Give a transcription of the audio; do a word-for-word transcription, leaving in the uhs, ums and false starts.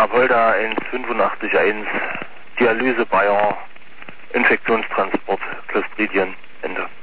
Apolda eins fünf acht eins, Dialyse Bayer, Infektionstransport, Clostridien, Ende.